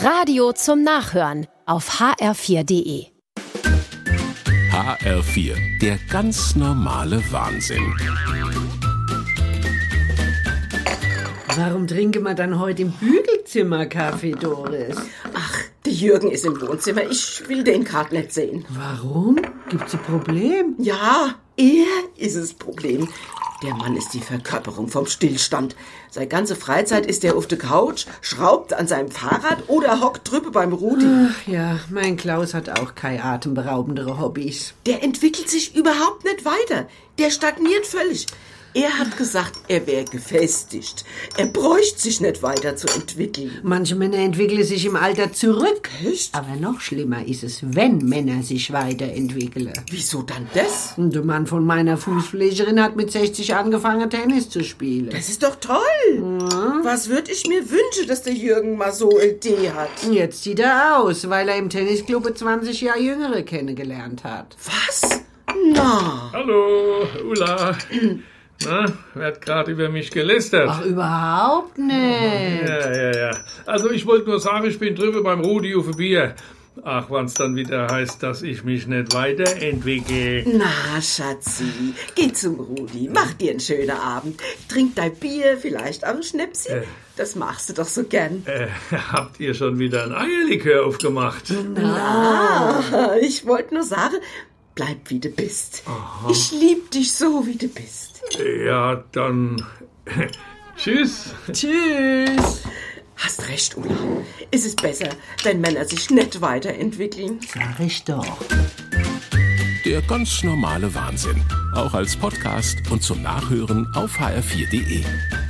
Radio zum Nachhören auf hr4.de. HR4, der ganz normale Wahnsinn. Warum trinken wir dann heute im Bügelzimmer Kaffee, Doris? Ach, der Jürgen ist im Wohnzimmer. Ich will den gerade nicht sehen. Warum? Gibt's ein Problem? Ja, er ist das Problem. Der Mann ist die Verkörperung vom Stillstand. Seine ganze Freizeit ist er auf der Couch, schraubt an seinem Fahrrad oder hockt drüber beim Rudi. Ach ja, mein Klaus hat auch keine atemberaubendere Hobbys. Der entwickelt sich überhaupt nicht weiter. Der stagniert völlig. Er hat gesagt, er wäre gefestigt. Er bräuchte sich nicht weiter zu entwickeln. Manche Männer entwickeln sich im Alter zurück. Echt? Aber noch schlimmer ist es, wenn Männer sich weiterentwickeln. Wieso dann das? Und der Mann von meiner Fußpflegerin hat mit 60 angefangen, Tennis zu spielen. Das ist doch toll. Ja. Was würde ich mir wünschen, dass der Jürgen mal so eine Idee hat? Jetzt sieht er aus, weil er im Tennisclub 20 Jahre Jüngere kennengelernt hat. Was? Na. Hallo, Ulla. Na, wer hat gerade über mich gelästert? Ach, überhaupt nicht. Ja. Also ich wollte nur sagen, ich bin drüber beim Rudi auf ein Bier. Ach, wann's dann wieder heißt, dass ich mich nicht weiterentwickle. Na, Schatzi, geh zum Rudi, mach dir einen schönen Abend. Trink dein Bier, vielleicht auch ein Schnäpschen. Das machst du doch so gern. Habt ihr schon wieder ein Eierlikör aufgemacht? Na, ich wollte nur sagen, bleib wie du bist. Aha. Ich lieb dich so, wie du bist. Ja, dann tschüss. Tschüss. Hast recht, Ulla. Es ist besser, wenn Männer sich nicht weiterentwickeln. Sag ich doch. Der ganz normale Wahnsinn. Auch als Podcast und zum Nachhören auf hr4.de.